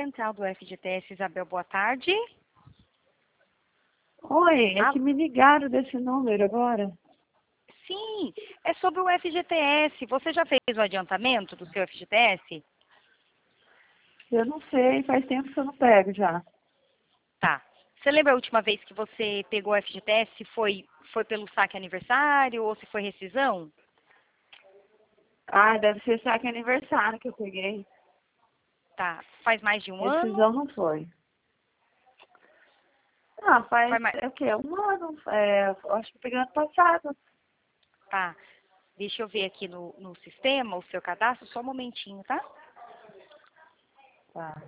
central do FGTS, Isabel, boa tarde. Oi, é que me ligaram desse número agora. Sim, é sobre o FGTS. Você já fez o adiantamento do seu FGTS? Eu não sei, faz tempo que eu não pego já. Tá. Você lembra a última vez que você pegou o FGTS? Foi pelo saque aniversário ou se foi rescisão? Ah, deve ser saque aniversário que eu peguei. Tá. Faz mais de um ano? Rescisão não foi. Ah, faz, Faz mais... é o quê? Um ano. Eu acho que eu peguei ano passado. Tá. Deixa eu ver aqui no sistema o seu cadastro, só um momentinho, tá? Tá.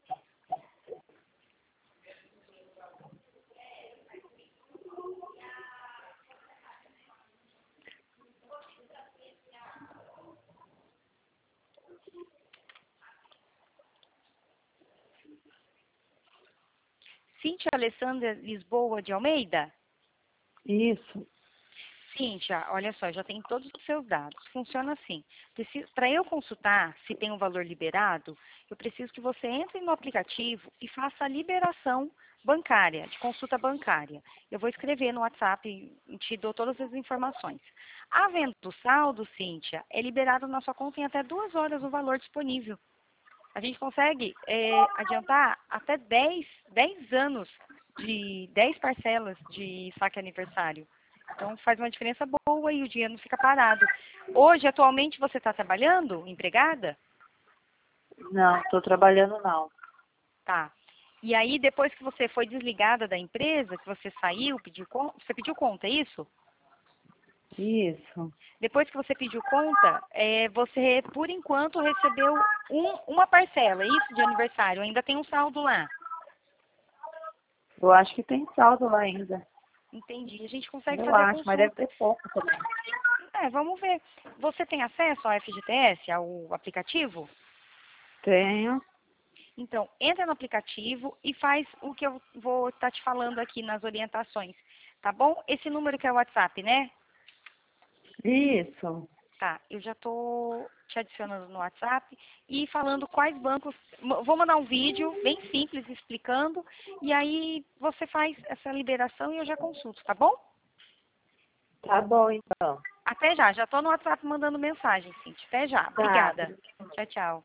Cíntia Alessandra Lisboa de Almeida? Isso. Cíntia, olha só, já tem todos os seus dados. Funciona assim. Para eu consultar se tem um valor liberado, eu preciso que você entre no aplicativo e faça a liberação bancária, de consulta bancária. Eu vou escrever no WhatsApp e te dou todas as informações. Havendo saldo, Cíntia, é liberado na sua conta em até 2 horas o valor disponível. A gente consegue adiantar até 10 anos de 10 parcelas de saque aniversário. Então faz uma diferença boa e o dinheiro não fica parado. Hoje, atualmente, você está trabalhando, empregada? Não, estou trabalhando não. Tá. E aí, depois que você foi desligada da empresa, que você saiu, você pediu conta, é isso? Isso. Depois que você pediu conta, você, por enquanto, recebeu uma parcela, é isso, de aniversário. Ainda tem um saldo lá. Eu acho que tem saldo lá ainda. Entendi. A gente consegue Eu fazer a acho, mas deve consulta. ter pouco também. Vamos ver. Você tem acesso ao FGTS, ao aplicativo? Tenho. Então, entra no aplicativo e faz o que eu vou estar te falando aqui nas orientações, tá bom? Esse número que é o WhatsApp, né? Isso. Tá, eu já estou te adicionando no WhatsApp e falando quais bancos. Vou mandar um vídeo bem simples explicando e aí você faz essa liberação e eu já consulto, tá bom? Tá bom, então. Até já, já estou no WhatsApp mandando mensagem, Cintia. Até já, Tá. obrigada. Tchau, tchau.